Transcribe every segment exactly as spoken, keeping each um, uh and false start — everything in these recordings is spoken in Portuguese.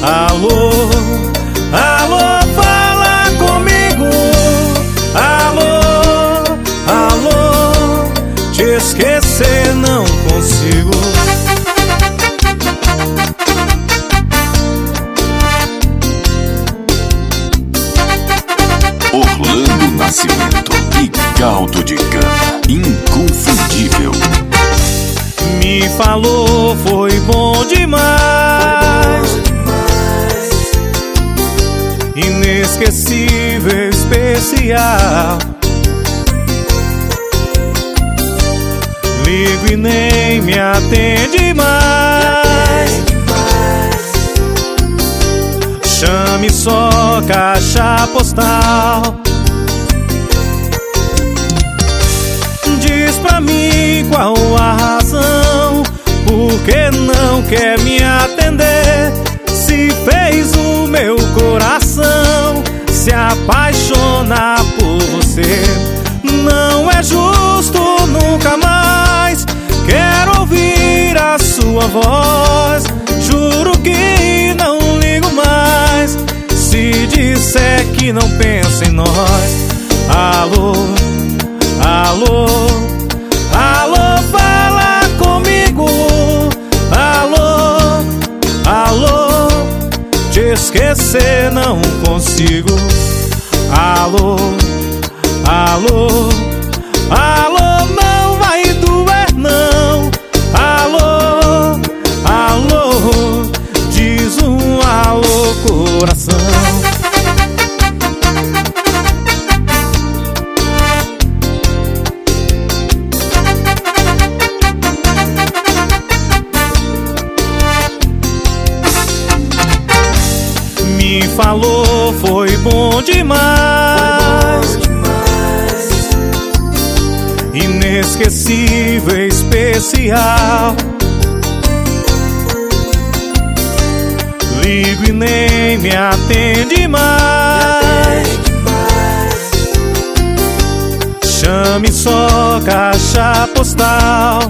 Alô, alô, fala comigo. Alô, alô, te esquecer não consigo. Orlando Nascimento e caldo de cana inconfundível. Me falou, foi bom demais, inesquecível, especial. Ligo e nem me atende mais. Chame só caixa postal. Diz pra mim qual a razão, por que não quer me atender? Se fez o meu coração se apaixonar por você. Não é justo, nunca mais quero ouvir a sua voz. Juro que não ligo mais se disser que não pensa em nós. Alô, alô, alô, fala comigo. Alô, alô, te esquecer não consigo. Alô, alô, alô, não vai doer não. Alô, alô, diz um alô, coração. Me falou, foi bom demais, inesquecível, especial. Ligo e nem me atende mais. Chame só caixa postal.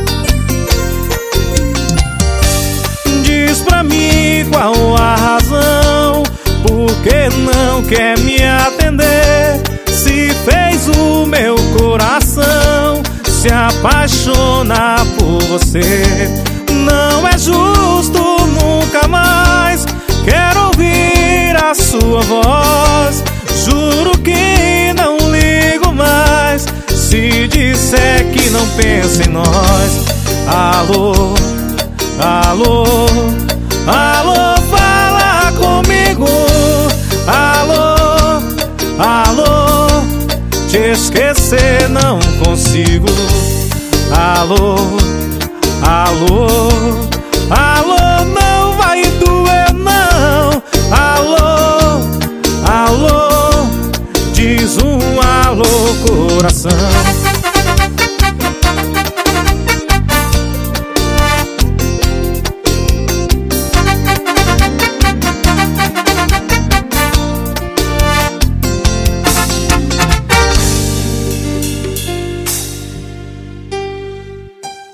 Diz pra mim qual a razão, por que não quer me atender? Se fez o meu coração se apaixonar por você. Não é justo, nunca mais quero ouvir a sua voz. Juro que não ligo mais se disser que não pensa em nós. Alô, alô, alô, fala comigo. Alô, alô, te esquecer não consigo. Alô, alô, alô, não vai doer não. Alô, alô, diz um alô, coração.